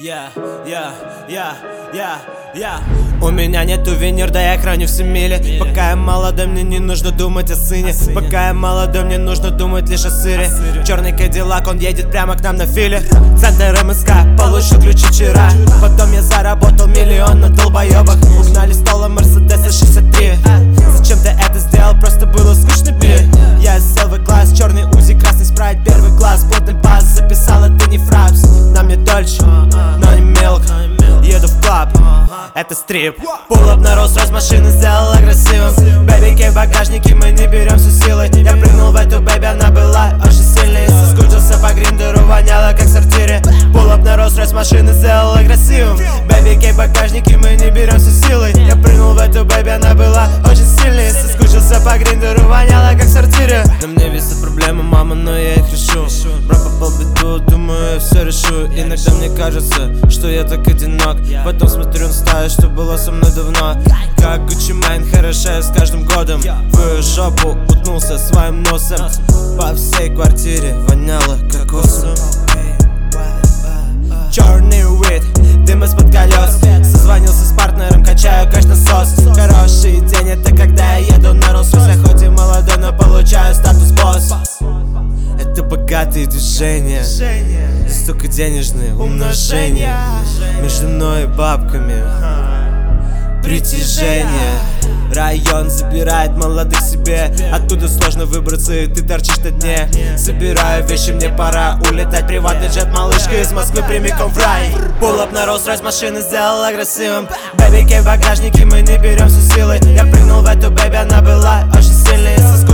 У меня нету винир, да я храню все мили. Пока я молодой, мне не нужно думать о сыне. Пока я молодой, мне нужно думать лишь о сыре. Черный кадиллак, он едет прямо к нам на филе. Центр МСК, получил ключи вчера. Потом я заработал миллион на долбоебах. Угнали стола Мерседеса 63. Зачем ты это сделал, просто было скучно, бли. Я сел в класс, черный узи, красный спрайт, первый класс. Плотный пас, записал, это не фрапс. На мне дольше, но не мелк. Еду в клаб, это стрип. Пул-ап на Rolls-Royce, машину сделал агрессивным. Бэби-кей в багажнике, мы не беремся силой. Я прыгнул в эту бэби, она была очень сильной. Соскучился по гриндеру, воняло как в сортире. Пул-ап на Rolls-Royce, машину сделал агрессивным. Бэби-кей в багажнике, мы не беремся силой. Я прыгнул в эту бэби, она была очень сильной. Соскучился по гриндеру, воняло как в сортире. На мне висят проблемы, мама, но я их решу. Брат попал в беду, думаю, я все решу. Иногда мне кажется, что я так одинок. Потом смотрю на стаю, что было со мной давно. Как Gucci Mane, хорошая с каждым годом. В жопу утнулся своим носом. По всей квартире воняло кокосом. Черный уид, дым из-под колес. Созвонился с партнером, качаю кэш-насос. Хороший день, это когда я еду на Rolls-Royce. Хоть и молодой, но получаю статус босс. Это богатые движения, столько денежные умножения. Между мной и бабками притяжение. Район забирает молодых себе. Оттуда сложно выбраться, и ты торчишь на дне. Собираю вещи, мне пора улетать. Приватный джет, малышка из Москвы прямиком в рай. Пул-ап на Rolls-Royce, машину сделал агрессивным. Бэби-кей в багажнике, мы не беремся силой. Я прыгнул в эту бэби, она была очень сильной.